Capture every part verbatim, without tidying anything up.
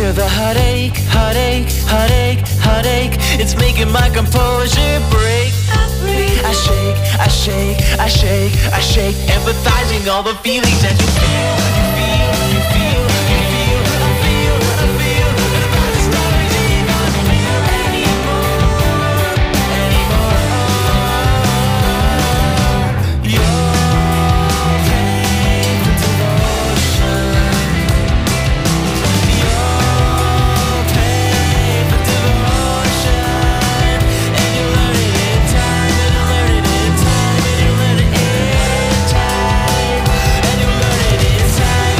feel the heartache, heartache, heartache, heartache. It's making my composure break. I shake, I shake, I shake, I shake, empathizing all the feelings that you feel, you feel, you feel, you feel, I feel, I feel, and about to stop breathing, I don't feel anymore, anymore. Your pain for devotion, your pain for devotion, and you learn it in time, and you learn it in time, and you learn it in time, and you learn it in time,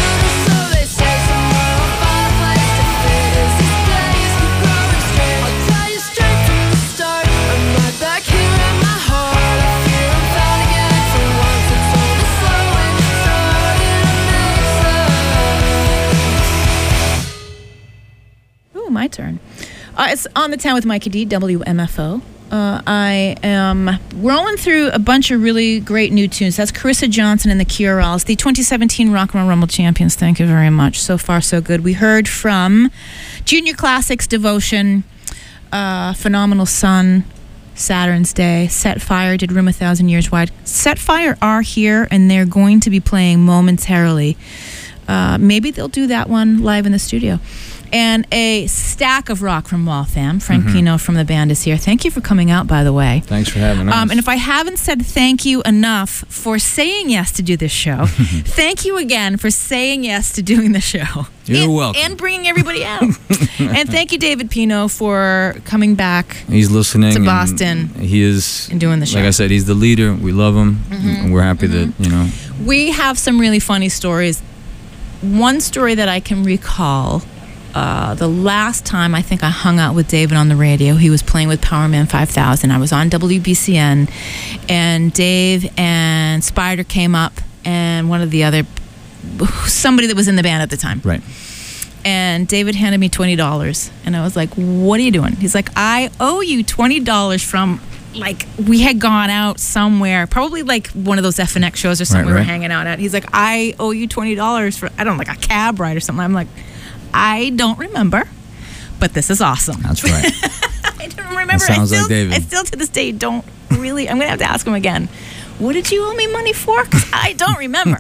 My turn. Uh, it's On the Town with Mikey D, W M F O. Uh, I am rolling through a bunch of really great new tunes. That's Carissa Johnson and the Curals, the twenty seventeen Rock and Roll Rumble champions. Thank you very much. So far, so good. We heard from Junior Classics, Devotion, uh, Phenomenal Sun, Saturn's Day, Set Fire did Room a Thousand Years Wide. Set Fire are here, and they're going to be playing momentarily. Uh, maybe they'll do that one live in the studio. And a stack of rock from Waltham. Frank mm-hmm. Pino from the band is here. Thank you for coming out, by the way. Thanks for having us. Um, and if I haven't said thank you enough for saying yes to do this show, thank you again for saying yes to doing the show. You're and, welcome. And bringing everybody out. And thank you, David Pino, for coming back. He's listening to Boston. And he is and doing the show. Like I said, he's the leader. We love him. Mm-hmm. And we're happy mm-hmm. that, you know. We have some really funny stories. One story that I can recall. Uh, the last time I think I hung out with David on the radio, he was playing with Powerman five thousand. I was on W B C N, and Dave and Spider came up, and one of the other, somebody that was in the band at the time. Right. And David handed me twenty dollars, and I was like, what are you doing? He's like, I owe you twenty dollars from, like, we had gone out somewhere, probably like one of those F N X shows or something right, we right. were hanging out at. He's like, I owe you twenty dollars for, I don't know, like a cab ride or something. I'm like, I don't remember, but this is awesome. That's right. I don't remember. That sounds I still, like David. I still to this day don't really. I'm going to have to ask him again. What did you owe me money for? Because I don't remember.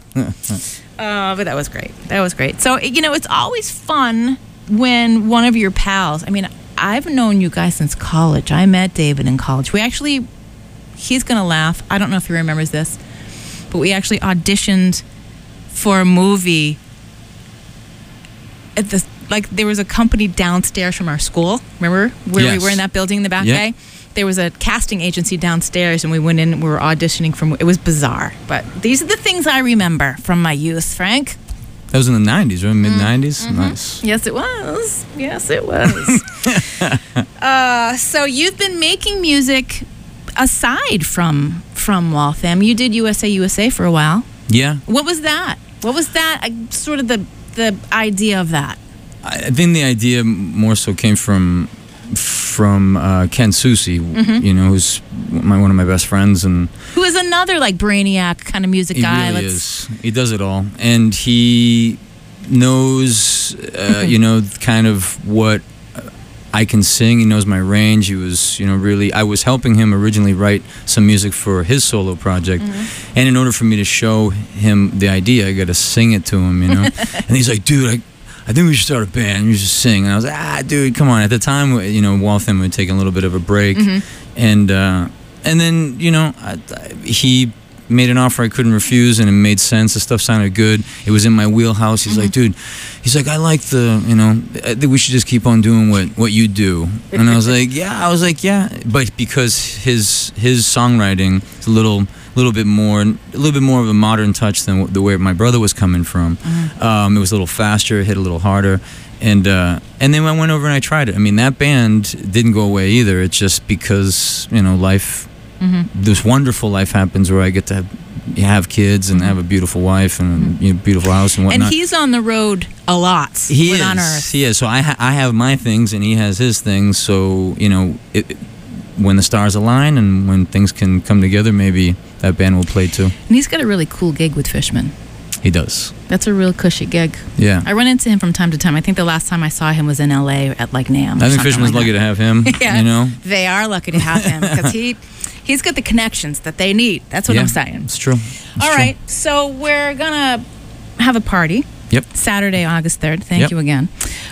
uh, but that was great. That was great. So, you know, it's always fun when one of your pals, I mean, I've known you guys since college. I met David in college. We actually, he's going to laugh. I don't know if he remembers this, but we actually auditioned for a movie at the, like, there was a company downstairs from our school. Remember where yes. we were in that building in the back yeah. bay? There was a casting agency downstairs, and we went in and we were auditioning from, it was bizarre. But these are the things I remember from my youth, Frank. That was in the nineties, right? mid nineties? Mm-hmm. Nice. Yes, it was. Yes, it was. uh, so you've been making music aside from from Waltham. You did U S A U S A for a while. Yeah. What was that? What was that, uh, sort of the the idea of that? I think the idea more so came from from uh, Ken Susi, mm-hmm. you know, who's my, one of my best friends, and who is another like brainiac kind of music he guy. Really Let's... is. He does it all, and he knows, uh, you know, kind of what I can sing. He knows my range. He was, you know, really. I was helping him originally write some music for his solo project, mm-hmm. and in order for me to show him the idea, I got to sing it to him, you know. And he's like, "Dude, I, I think we should start a band. You should sing." And I was like, "Ah, dude, come on." At the time, you know, Waltham had taken a little bit of a break, mm-hmm. and uh, and then, you know, I, I, he made an offer I couldn't refuse, and it made sense. The stuff sounded good. It was in my wheelhouse. He's mm-hmm. like, dude, he's like, I like the, you know, I think we should just keep on doing what, what you do. And I was like, yeah, I was like, yeah. But because his his songwriting is a little little bit more, a little bit more of a modern touch than the way my brother was coming from. Mm-hmm. Um, it was a little faster, hit a little harder. And uh, and then I went over and I tried it. I mean, that band didn't go away either. It's just because, you know, life... Mm-hmm. This wonderful life happens where I get to have, have kids and have a beautiful wife and a you know, beautiful house and whatnot. And he's on the road a lot. He is. On Earth. He is. So I ha- I have my things and he has his things. So, you know, it, it, when the stars align and when things can come together, maybe that band will play too. And he's got a really cool gig with Fishman. He does. That's a real cushy gig. Yeah. I run into him from time to time. I think the last time I saw him was in L A at like NAMM. I think Fishman's like lucky that. to have him. Yeah, you know? They are lucky to have him because he... He's got the connections that they need. That's what yeah, I'm saying. It's true. It's All true. right. So we're going to have a party. Yep. Saturday, August third. Thank yep. you again.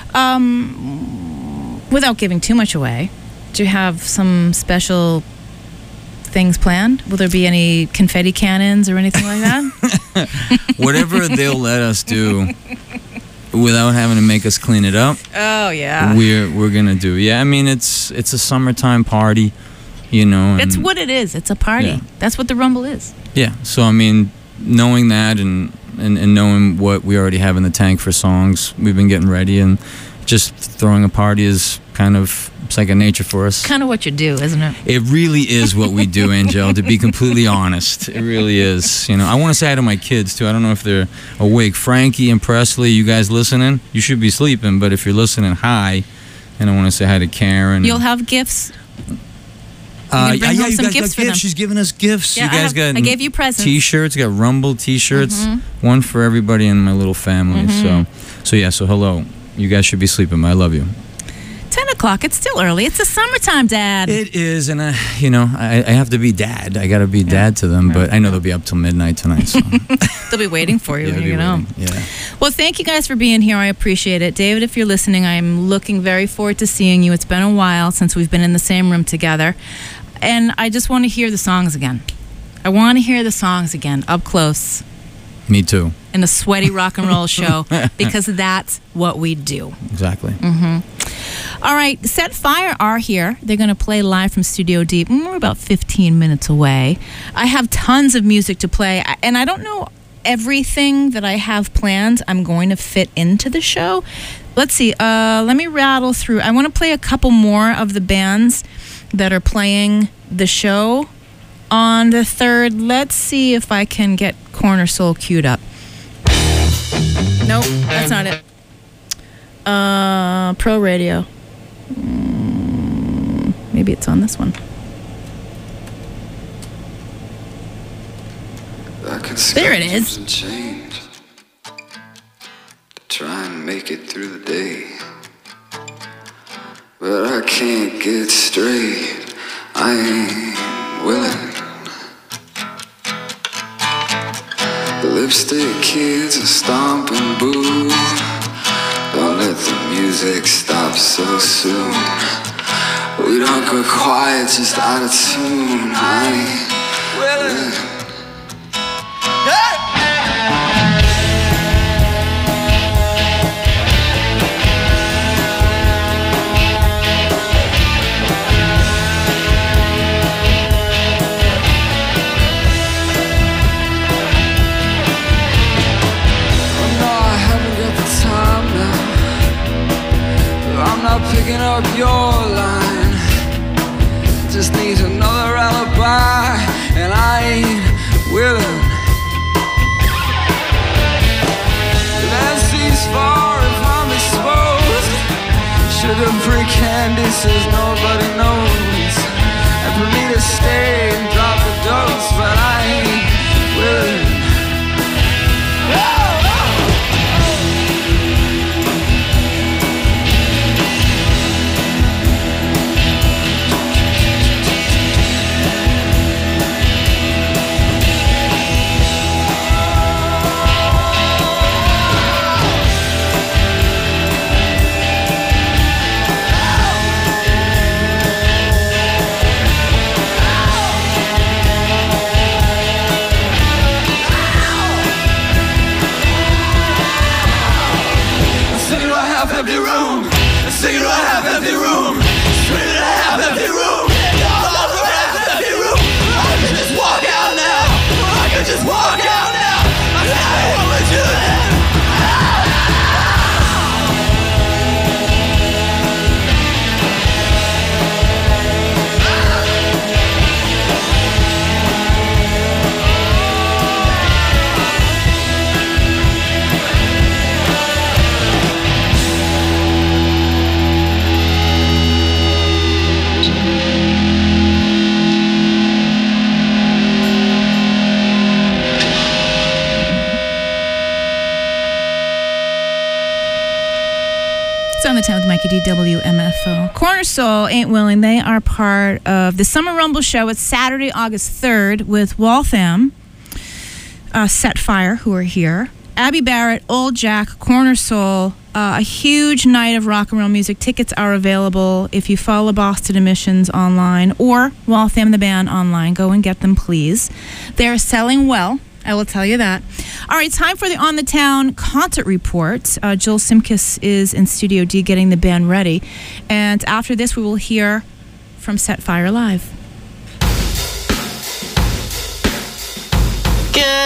Um, without giving too much away, do you have some special things planned? Will there be any confetti cannons or anything like that? Whatever they'll let us do without having to make us clean it up. Oh, yeah. We're, we're going to do. Yeah, I mean, it's it's a summertime party. You know, it's what it is. It's a party. Yeah. That's what the Rumble is. Yeah. So I mean, knowing that, and and, and knowing what we already have in the tank for songs. We've been getting ready, and just throwing a party is kind of second nature for us. Kind of what you do, isn't it? It really is what we do, Angel, to be completely honest. It really is. You know, I want to say hi to my kids, too. I don't know if they're awake. Frankie and Presley, you guys listening? You should be sleeping, but if you're listening, hi. And I want to say hi to Karen. You'll have gifts? Uh, bring yeah, home yeah, you some guys gifts got for them. gifts. She's giving us gifts. Yeah, you guys I have- got I gave you presents. T-shirts. Got Rumble T-shirts. Mm-hmm. One for everybody in my little family. Mm-hmm. So, so yeah. So hello. You guys should be sleeping. I love you. ten o'clock. It's still early. It's the summertime, Dad. It is, and I, you know, I, I have to be dad. I got to be Yeah. dad to them, but I know they'll be up till midnight tonight. So They'll be waiting for you yeah, when they'll you be get home. waiting. Yeah. Well, thank you guys for being here. I appreciate it. David, if you're listening, I'm looking very forward to seeing you. It's been a while since we've been in the same room together. And I just want to hear the songs again. I want to hear the songs again, up close, Me too. in a sweaty rock and roll show, because that's what we do. Exactly. Mm-hmm. All right, Set Fire are here. They're going to play live from Studio D. Mm, We're about fifteen minutes away. I have tons of music to play, and I don't know everything that I have planned I'm going to fit into the show. Let's see. Uh, let me rattle through. I want to play a couple more of the bands that are playing the show on the third. Let's see if I can get Corner Soul queued up. Nope, that's not it. Uh, Pro Radio. Mm, maybe it's on this one. There it is. And change to try and make it through the day, but I can't get straight. I ain't willing. The lipstick kids are stomping boo. Don't let the music stop so soon. We don't go quiet, just out of tune. I ain't willing. Picking up your line, just needs another alibi, and I ain't willing. Let's see as far if I'm exposed. Sugar-free candy says nobody knows, and for me to stay and drop the dose, but I ain't willing. Empty room, sing to a half empty room, scream in a half empty room, all over a half empty room. I could just walk out now, I could just walk out now. I'm happy, what would you then? On the town with Mikey D, W M F O. Corner Soul, Ain't Willing. They are part of the Summer Rumble show. It's Saturday, August third with Waltham, uh, Set Fire, who are here. Abby Barrett, Old Jack, Corner Soul. Uh, a huge night of rock and roll music. Tickets are available if you follow Boston Emissions online or Waltham the Band online. Go and get them, please. They're selling well. I will tell you that. All right, time for the On the Town concert report. Uh, Jill Simkis is in Studio D getting the band ready. And after this, we will hear from Set Fire Live. Good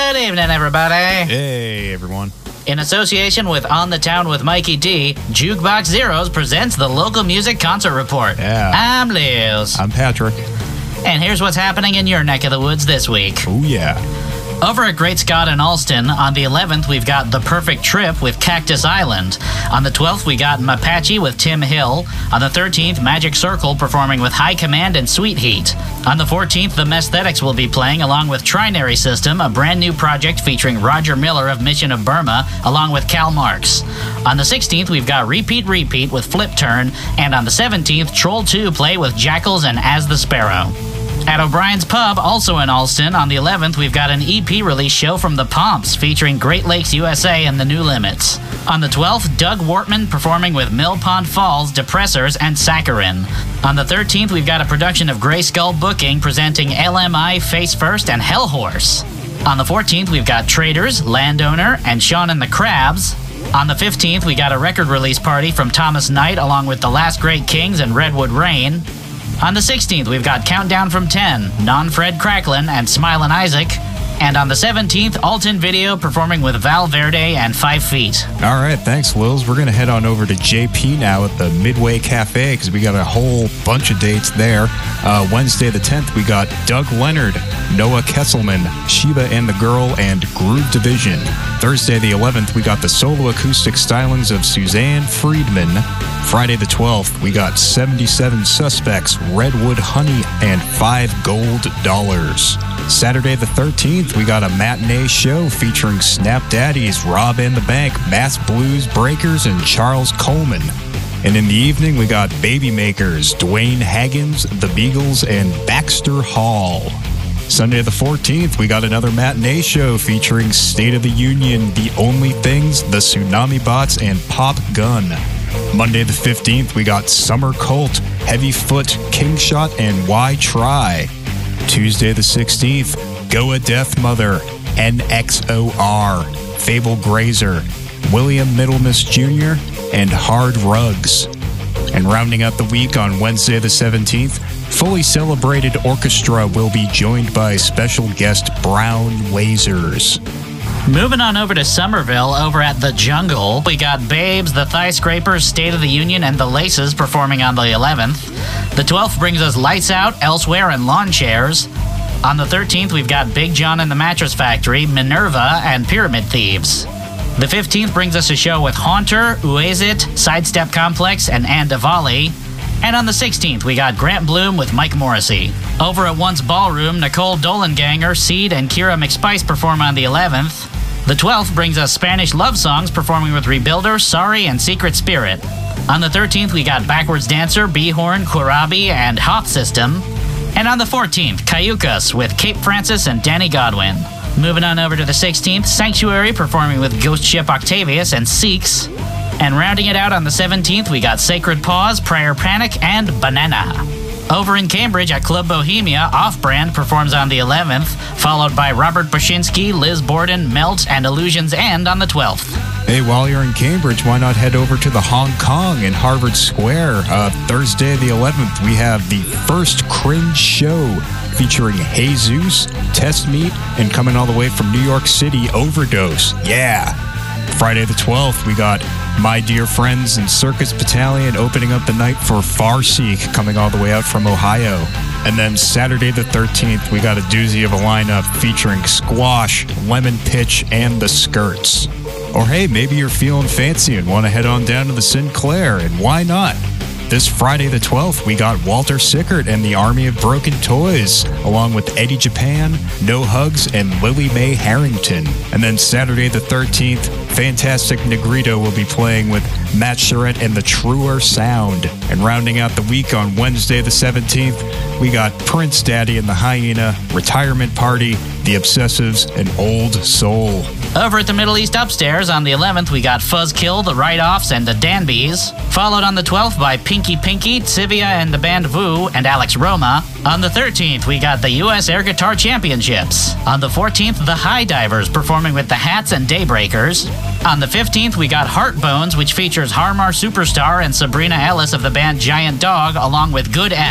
Good evening, everybody. Hey, everyone. In association with On the Town with Mikey D, Jukebox Zeros presents the local music concert report. Yeah. I'm Liz. I'm Patrick. And here's what's happening in your neck of the woods this week. Oh, yeah. Over at Great Scott in Alston, on the eleventh, we've got The Perfect Trip with Cactus Island. On the twelfth, we got Mapache with Tim Hill. On the thirteenth, Magic Circle performing with High Command and Sweet Heat. On the fourteenth, the Mesthetics will be playing along with Trinary System, a brand new project featuring Roger Miller of Mission of Burma, along with Cal Marx. On the sixteenth, we've got Repeat Repeat with Flip Turn. And on the seventeenth, Troll two play with Jackals and As the Sparrow. At O'Brien's Pub, also in Alston, on the eleventh, we've got an E P release show from the Pomps featuring Great Lakes U S A and the New Limits. On the twelfth, Doug Wortman performing with Mill Pond Falls, Depressors, and Saccharin. On the thirteenth, we've got a production of Grey Skull Booking presenting L M I, Face First, and Hellhorse. On the fourteenth, we've got Traders, Landowner, and Sean and the Crabs. On the fifteenth, we got a record release party from Thomas Knight along with The Last Great Kings and Redwood Rain. On the sixteenth, we've got Countdown from ten, Non-Fred Cracklin, and Smilin' Isaac. And on the seventeenth, Alton Video performing with Val Verde and Five Feet. All right, thanks, Lils. We're going to head on over to J P now at the Midway Cafe because we got a whole bunch of dates there. Uh, Wednesday the tenth, we got Doug Leonard, Noah Kesselman, Shiva and the Girl, and Groove Division. Thursday the eleventh, we got the solo acoustic stylings of Suzanne Friedman. Friday the twelfth, we got seventy-seven Suspects, Redwood Honey, and Five Gold Dollars. Saturday the thirteenth, we got a matinee show featuring Snap Daddies, Rob and the Bank, Mass Blues Breakers, and Charles Coleman. And in the evening, we got Baby Makers, Dwayne Haggins, The Beagles, and Baxter Hall. Sunday the fourteenth, we got another matinee show featuring State of the Union, The Only Things, The Tsunami Bots, and Pop Gun. Monday the fifteenth, we got Summer Cult, Heavy Foot, Kingshot, and Why Try. Tuesday the sixteenth, Goa Death Mother, N X O R, Fable Grazer, William Middlemiss Junior, and Hard Rugs. And rounding out the week on Wednesday the seventeenth, Fully Celebrated Orchestra will be joined by special guest Brown Lasers. Moving on over to Somerville, over at The Jungle, we got Babes, The Thigh Scrapers, State of the Union, and The Laces performing on the eleventh. The twelfth brings us Lights Out, Elsewhere, and Lawn Chairs. On the thirteenth, we've got Big John and the Mattress Factory, Minerva, and Pyramid Thieves. The fifteenth brings us a show with Haunter, Uezit, Sidestep Complex, and Andavali. And on the sixteenth, we got Grant Bloom with Mike Morrissey. Over at Once Ballroom, Nicole Dolenganger, Seed, and Kira McSpice perform on the eleventh. The twelfth brings us Spanish Love Songs performing with Rebuilder, Sorry, and Secret Spirit. On the thirteenth, we got Backwards Dancer, B-Horn, Quirabi, and Hoth System. And on the fourteenth, Cayucas with Cape Francis and Danny Godwin. Moving on over to the sixteenth, Sanctuary performing with Ghost Ship Octavius and Seeks. And rounding it out on the seventeenth, we got Sacred Paws, Prayer Panic, and Banana. Over in Cambridge at Club Bohemia, Off-Brand performs on the eleventh, followed by Robert Bashinsky, Liz Borden, Melt, and Illusions End on the twelfth. Hey, while you're in Cambridge, why not head over to the Hong Kong in Harvard Square? Uh, Thursday the eleventh, we have the first Cringe show featuring Jesus, Test Meat, and coming all the way from New York City, Overdose. Yeah! Friday the twelfth, we got My Dear Friends and Circus Battalion opening up the night for Farseek, coming all the way out from Ohio. And then Saturday the thirteenth, we got a doozy of a lineup featuring Squash, Lemon Pitch, and The Skirts. Or hey, maybe you're feeling fancy and want to head on down to the Sinclair, and why not? This Friday the twelfth, we got Walter Sickert and the Army of Broken Toys, along with Eddie Japan, No Hugs, and Lily Mae Harrington. And then Saturday the thirteenth, Fantastic Negrito will be playing with Matt Charette and the Truer Sound. And rounding out the week on Wednesday the seventeenth, we got Prince Daddy and the Hyena, Retirement Party, The Obsessives, and Old Soul. Over at the Middle East Upstairs on the eleventh, we got Fuzzkill, The Write-Offs, and the Danbys. Followed on the twelfth by Pinky Pinky, Sivia and the band Vu, and Alex Roma. On the thirteenth, we got the U S Air Guitar Championships. On the fourteenth, the High Divers performing with the Hats and Daybreakers. On the fifteenth, we got Heartbones, which features Harmar Superstar and Sabrina Ellis of the band Giant Dog, along with Good F.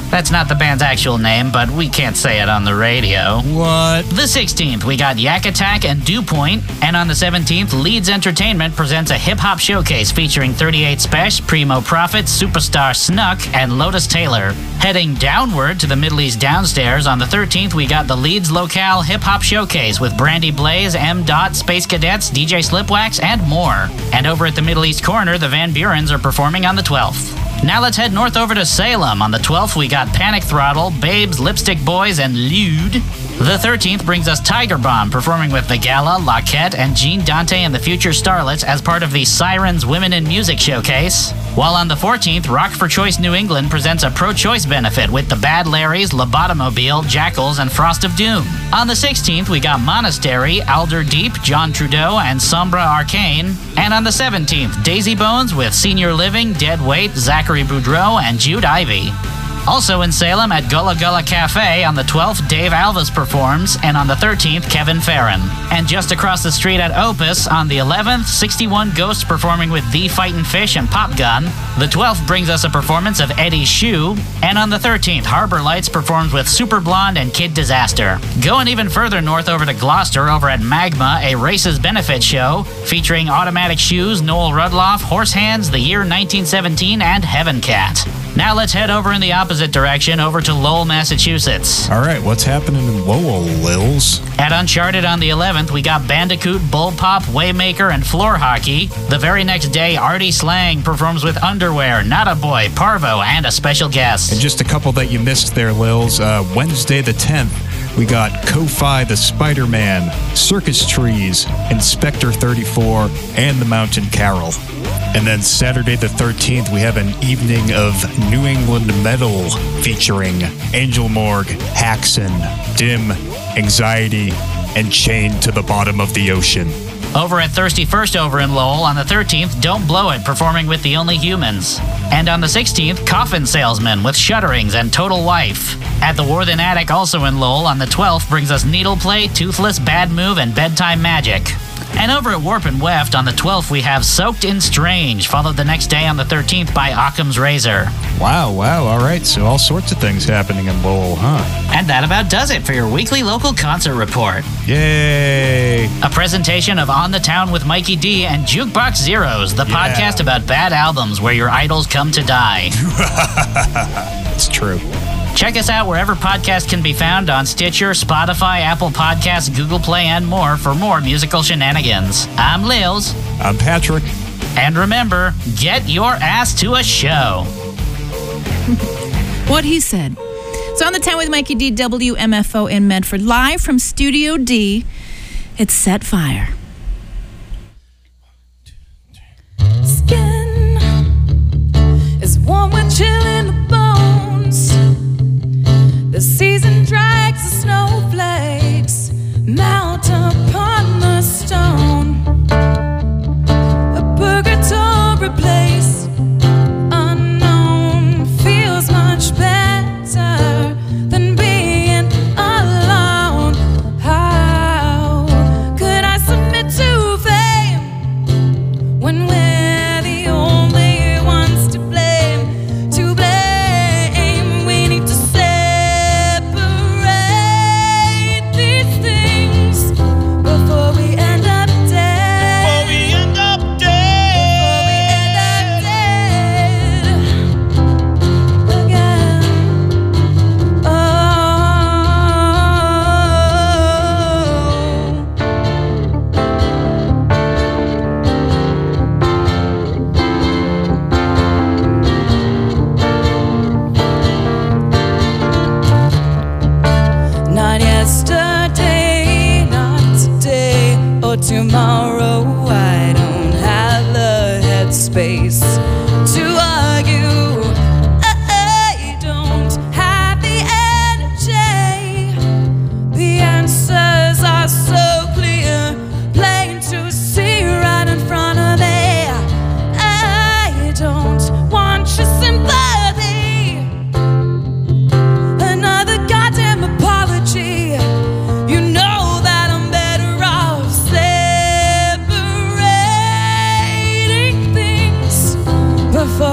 That's not the band's actual name, but we can't say it on the radio. What? The sixteenth, we got Yak Attack and Dew Point. And on the seventeenth, Leeds Entertainment presents a hip-hop showcase featuring thirty-eight Special, Primo Prophet, Superstar Snuck, and Lotus Taylor. Heading downward to the Middle East Downstairs, on the thirteenth, we got the Leeds Locale Hip-Hop Showcase with Brandy Blaze, M. Dot, Space Cadets, D J Slipwax, and more. And over at the Middle East Corner, the Van Burens are performing on the twelfth. Now let's head north over to Salem. On the twelfth, we got Panic Throttle, Babes, Lipstick Boys, and Lude. The thirteenth brings us Tiger Bomb, performing with The Gala, Laquette, and Gene Dante and the Future Starlets as part of the Sirens Women in Music Showcase. While on the fourteenth, Rock for Choice New England presents a pro-choice benefit with the Bad Larrys, Lobotomobile, Jackals, and Frost of Doom. On the sixteenth, we got Monastery, Alder Deep, John Trudeau, and Sombra Arcane. And on the seventeenth, Daisy Bones with Senior Living, Dead Weight, Zachary Boudreau, and Jude Ivy. Also in Salem at Gullah Gullah Cafe, on the twelfth, Dave Alves performs, and on the thirteenth, Kevin Farron. And just across the street at Opus, on the eleventh, sixty-one Ghosts performing with The Fightin' Fish and Pop Gun. The twelfth brings us a performance of Eddie Shoe. And on the thirteenth, Harbor Lights performs with Super Blonde and Kid Disaster. Going even further north over to Gloucester, over at Magma, a Races Benefit show featuring Automatic Shoes, Noel Rudloff, Horse Hands, The Year nineteen seventeen, and Heaven Cat. Now let's head over in the opposite direction, over to Lowell, Massachusetts. All right, what's happening in Lowell, Lils? At Uncharted on the eleventh, we got Bandicoot, Bull Pop, Waymaker, and Floor Hockey. The very next day, Artie Slang performs with Underwear, Not a Boy, Parvo, and a special guest. And just a couple that you missed there, Lils. Uh, Wednesday the tenth, we got Ko-Fi the Spider-Man, Circus Trees, Inspector thirty-four, and the Mountain Carol. And then Saturday the thirteenth, we have an evening of New England metal featuring Angel Morgue, Haxon, Dim, Anxiety, and Chained to the Bottom of the Ocean. Over at Thirsty First over in Lowell, on the thirteenth, Don't Blow It, performing with The Only Humans. And on the sixteenth, Coffin Salesman with Shudderings and Total Wife. At the Worthen Attic, also in Lowell, on the twelfth, brings us Needle Play, Toothless, Bad Move, and Bedtime Magic. And over at Warp and Weft, on the twelfth, we have Soaked in Strange, followed the next day on the thirteenth by Occam's Razor. Wow, wow, all right. So all sorts of things happening in Lowell, huh? And that about does it for your weekly local concert report. Yay! A presentation of On the Town with Mikey D and Jukebox Zeros, the Yeah. podcast about bad albums where your idols come to die. It's true. Check us out wherever podcasts can be found on Stitcher, Spotify, Apple Podcasts, Google Play, and more for more musical shenanigans. I'm Lils. I'm Patrick. And remember, get your ass to a show. What he said. So on the town with Mikey D, W M F O in Medford, live from Studio D, it's Set Fire. Skin is warm with chill in the bones. The season drags the snowflakes melt upon the stone. A purgatory place unknown feels much better than being alone. How could I submit to fame when we're the only ones to blame? To blame, we need to separate these things before we end up dead. Before we end up dead. Before we end up dead again. Oh. Not yesterday, not today or tomorrow. I don't have the headspace to argue. I don't have the energy. The answers are so clear, plain to see right in front of me. I don't want your sympathy. Another goddamn apology. You know that I'm better off separating things before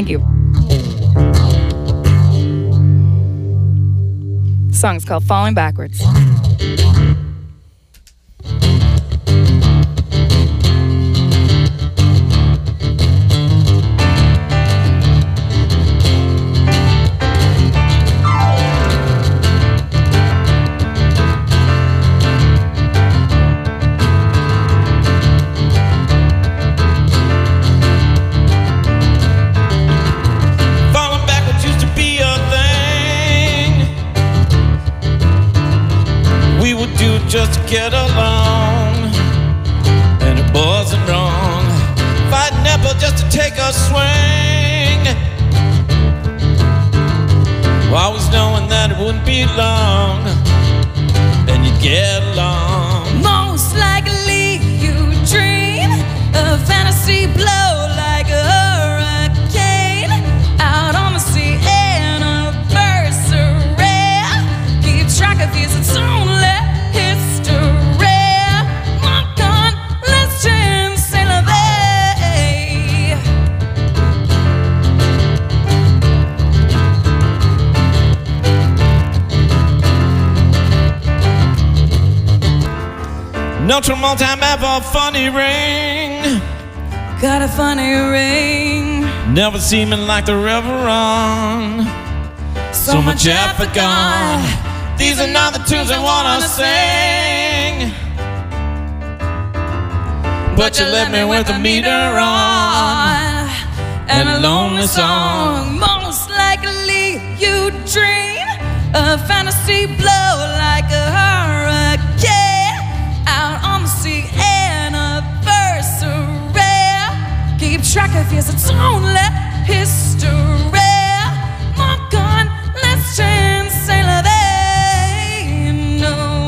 Thank you. The song's called Falling Backwards. Just to get along, and it wasn't wrong. Fighting apple just to take a swing, always knowing that it wouldn't be long, and you'd get along. Most likely you dream a fantasy blow like a hurricane out on the sea anniversary. Keep track of years, it's only Notre Multi map, a funny ring. Got a funny ring. Never seeming like the river run. So, so much effort gone. These are not the tunes I wanna sing, but you left me with a meter on and a lonely song. Most likely you dream a fantasy blow like a hurricane out on the sea anniversary. Keep track of years, it's only history. Mark on, let's change sailor they know.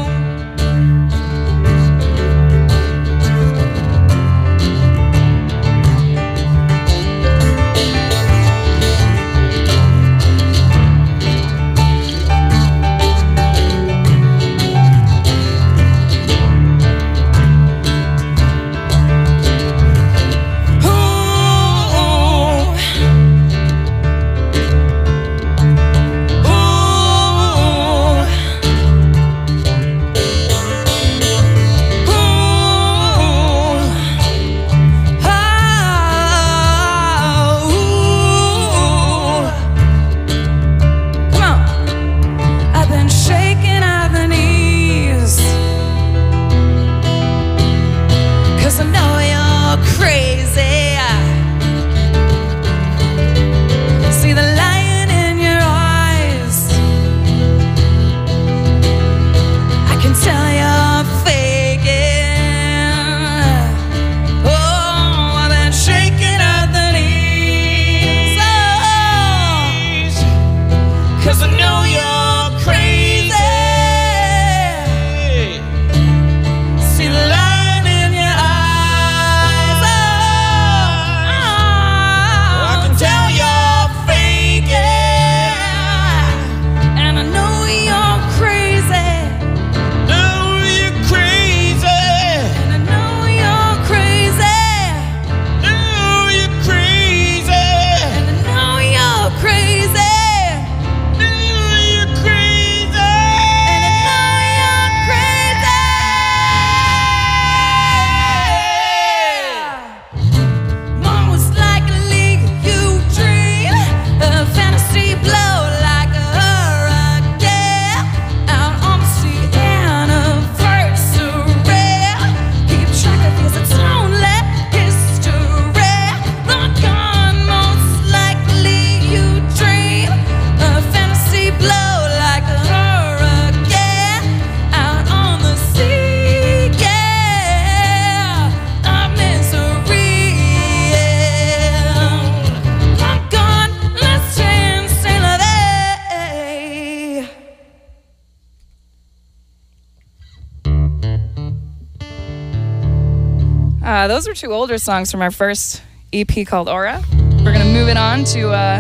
Uh, those were two older songs from our first E P called Aura. We're gonna move it on to uh,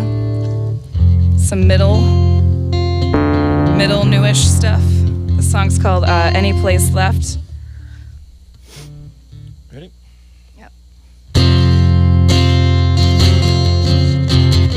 some middle, middle newish stuff. The song's called uh, Any Place Left. Ready? Yep.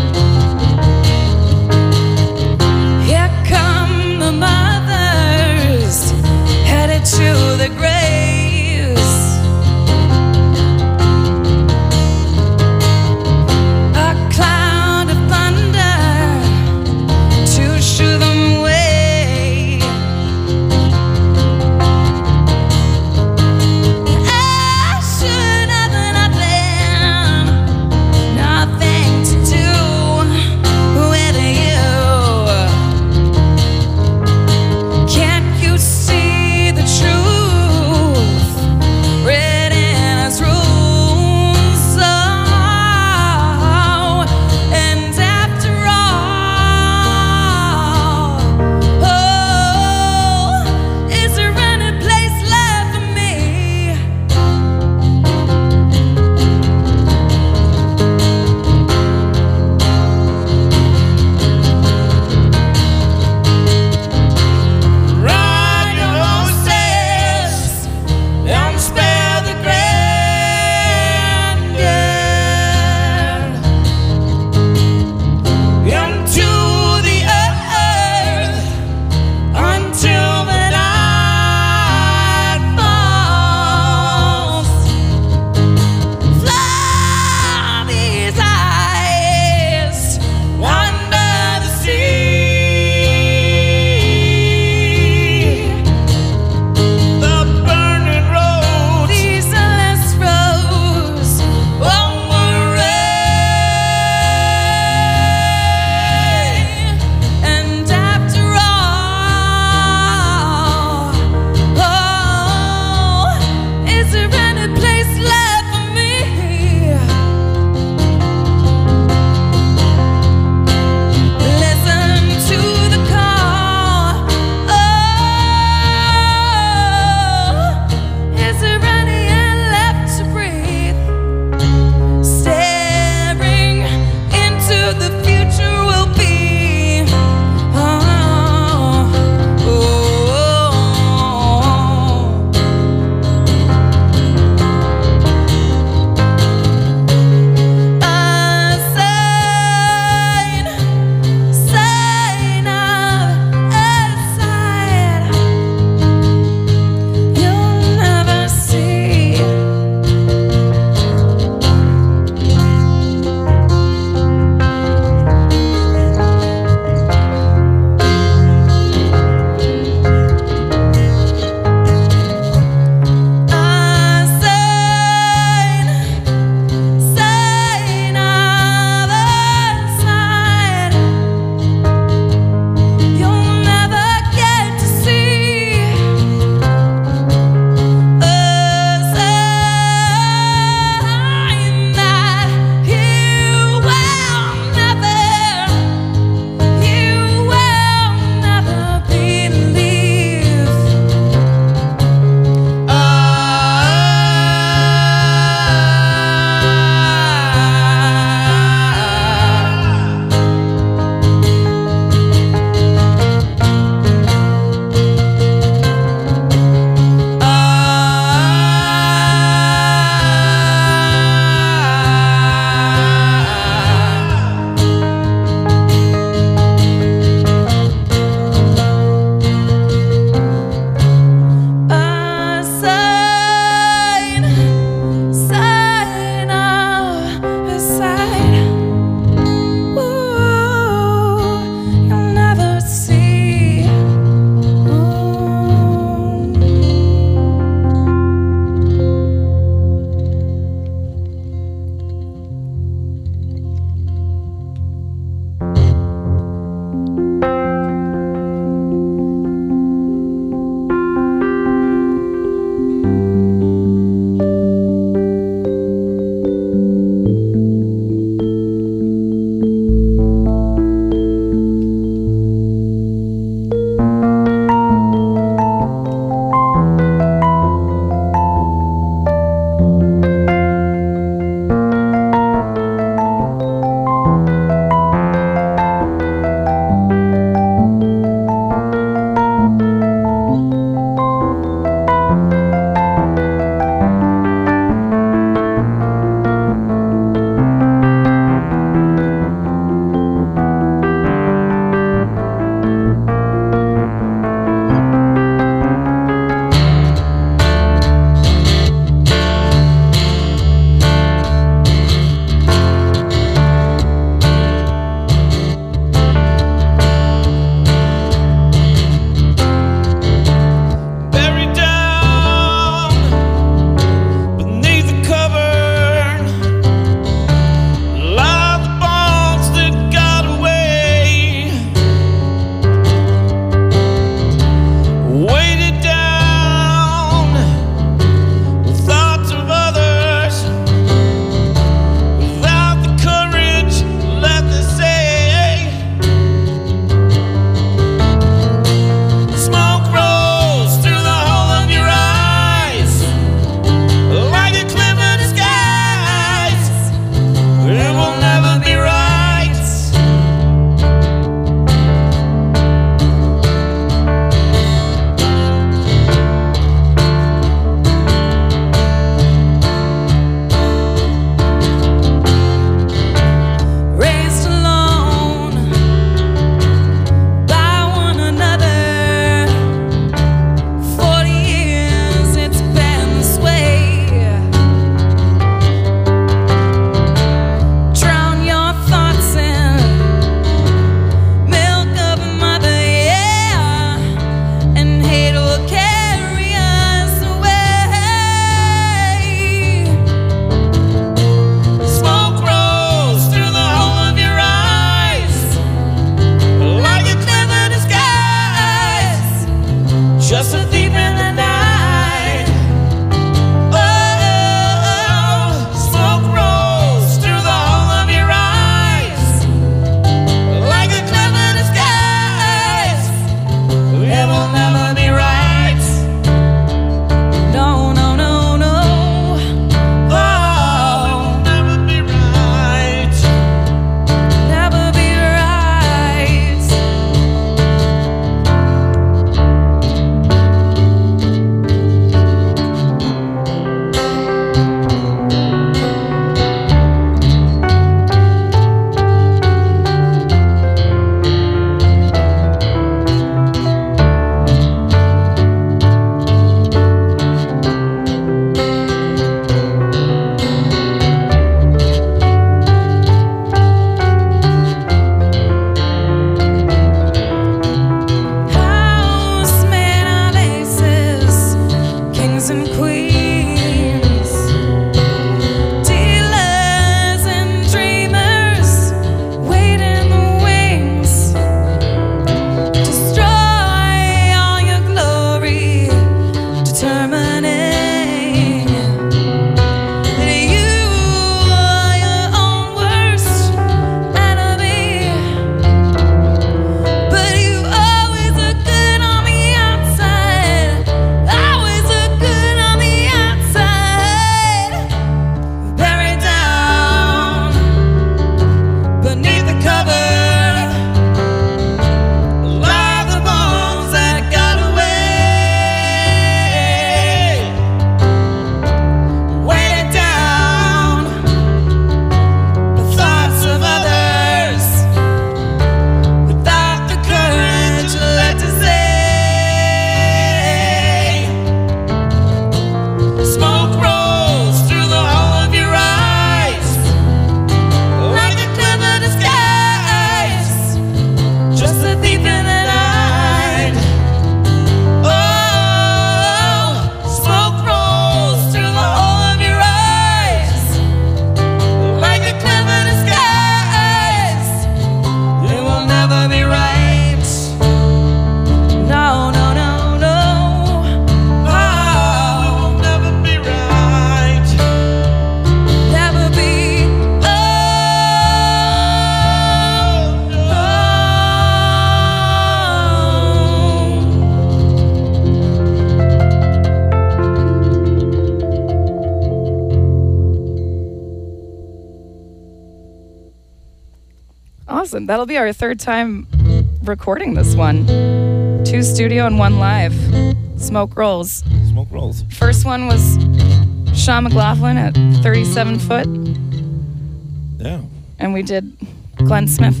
awesome. That'll be our third time recording this one. Two studio and one live. Smoke rolls. Smoke rolls. First one was Sean McLaughlin at thirty-seven foot. Yeah. And we did Glenn Smith.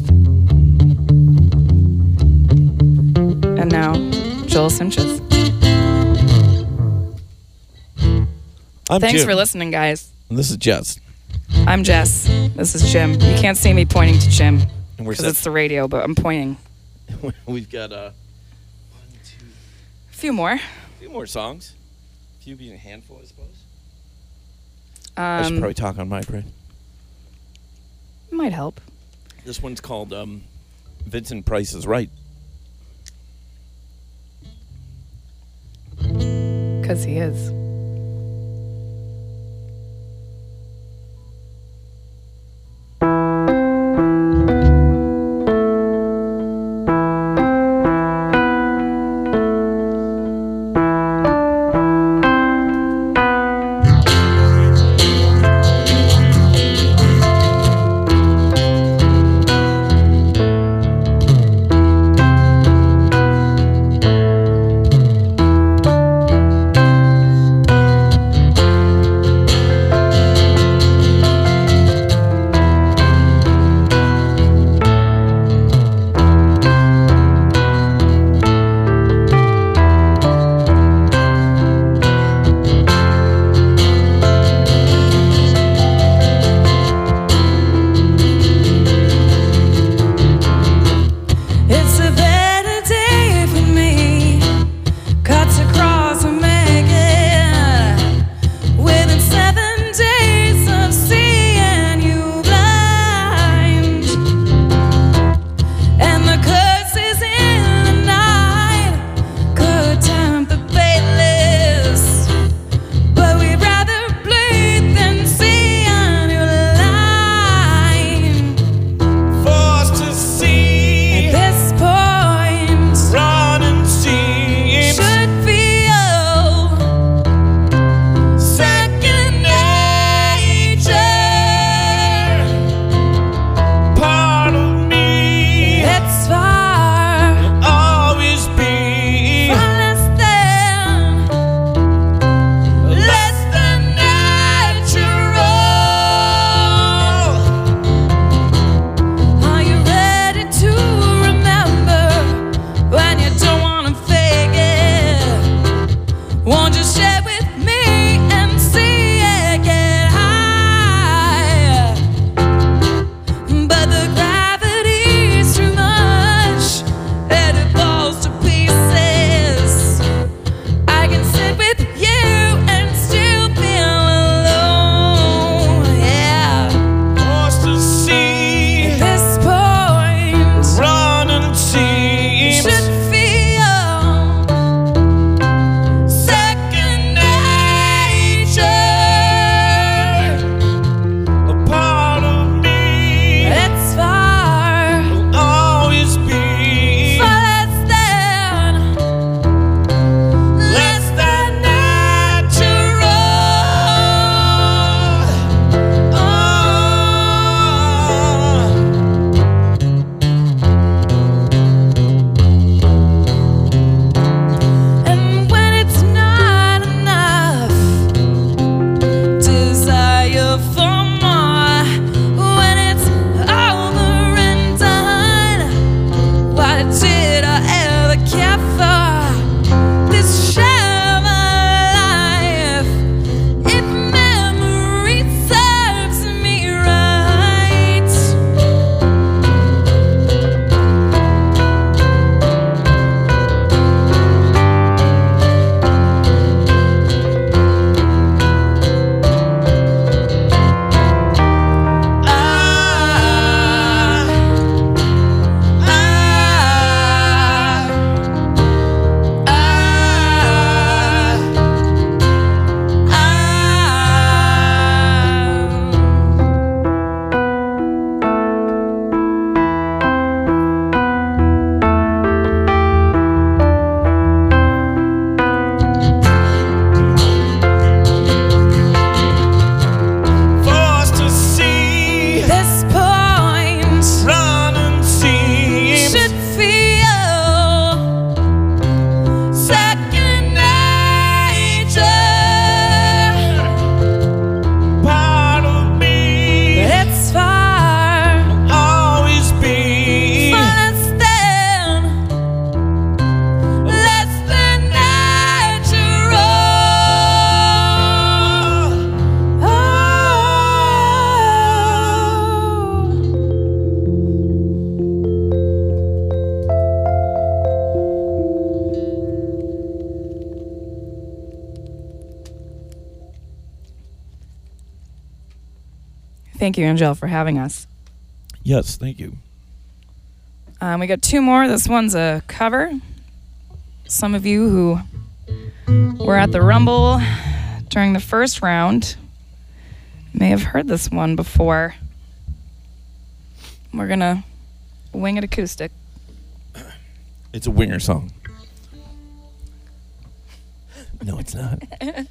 And now Joel Simches. I'm Thanks Jim. for listening, guys. And this is Jess. I'm Jess. This is Jim. You can't see me pointing to Jim And we're because set. it's the radio, but I'm pointing. We've got uh, A few more. a few more songs. A few being a handful, I suppose. I should Um, probably talk on mic, right? might help. This one's called um, Vincent Price is Right. Because he is. Thank you, Angel, for having us. Yes, thank you. Um, we got two more. This one's a cover. Some of you who were at the Rumble during the first round may have heard this one before. We're going to wing it acoustic. It's a winger song. No, it's not.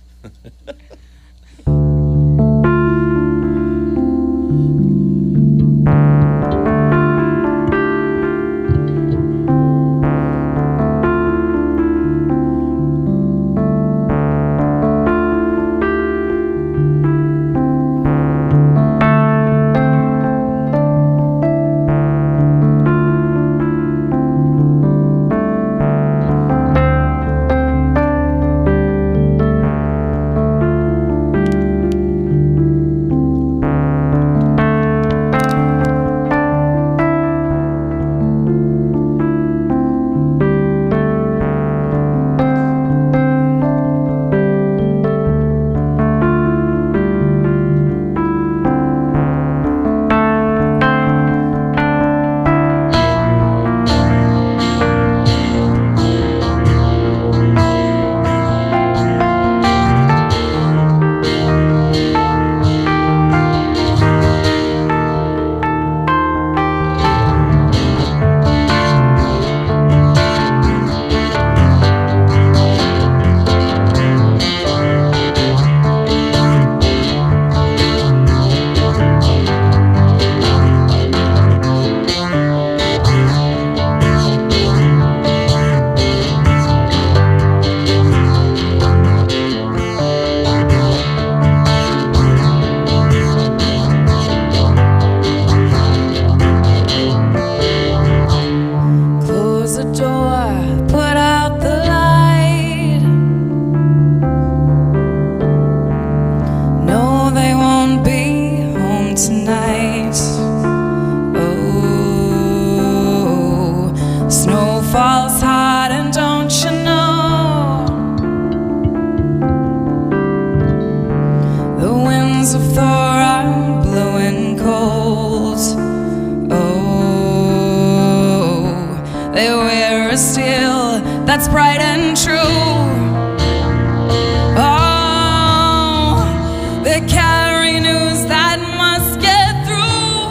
That's bright and true. Oh, they carry news that must get through.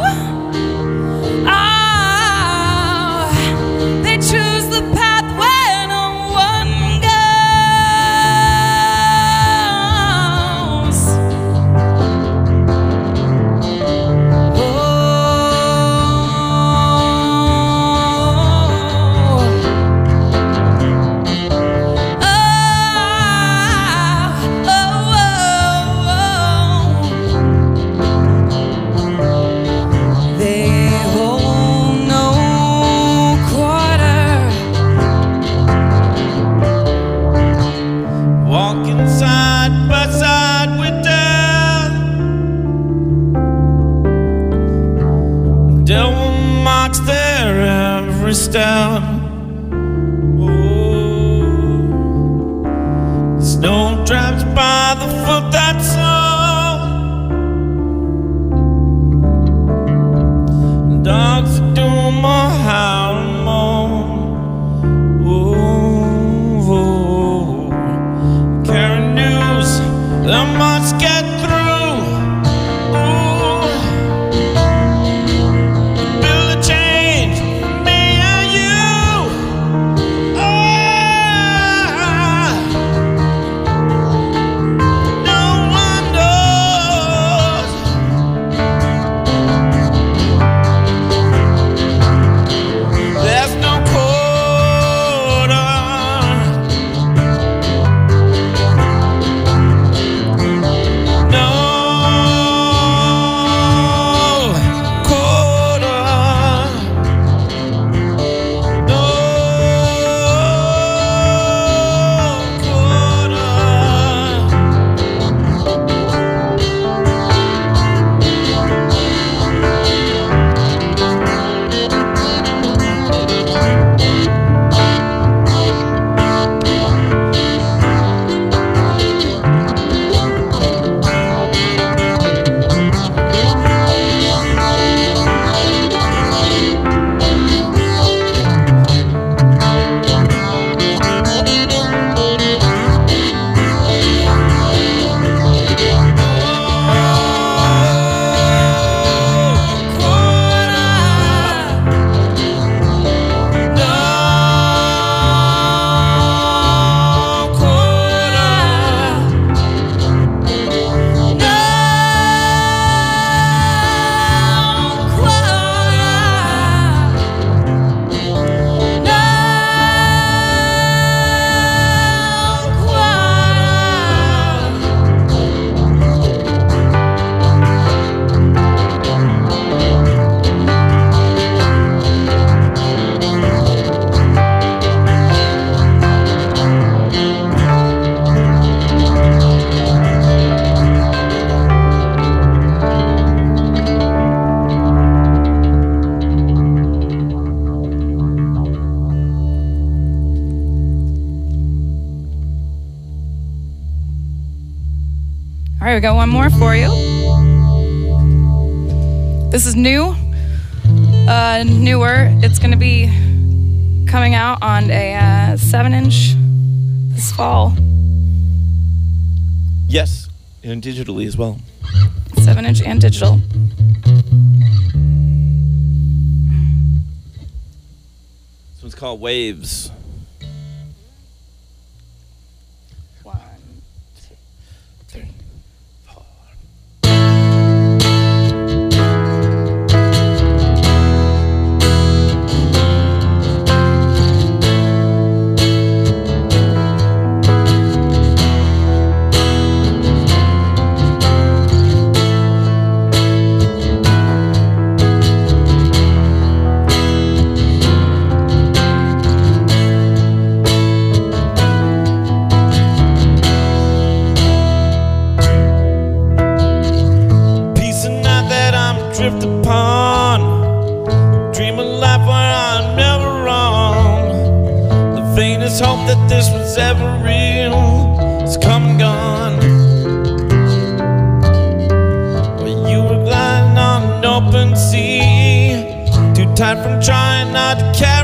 Ah, they choose the path where no one goes. Walking side by side with death. Devil marks their every step. Oh, snowdrops by the foot, that's all. Dogs that do more howl more. Oh, oh. Carry news that must get through. Ooh. Build a change, me and you. we got one more for you. This is new, uh, newer. It's going to be coming out on a uh, seven inch this fall. Yes, and digitally as well. seven inch and digital. This one's called Waves. One, two, three. Drift upon, dream a life where I'm never wrong. The faintest hope that this was ever real is come and gone. Well, you were gliding on an open sea, too tired from trying not to carry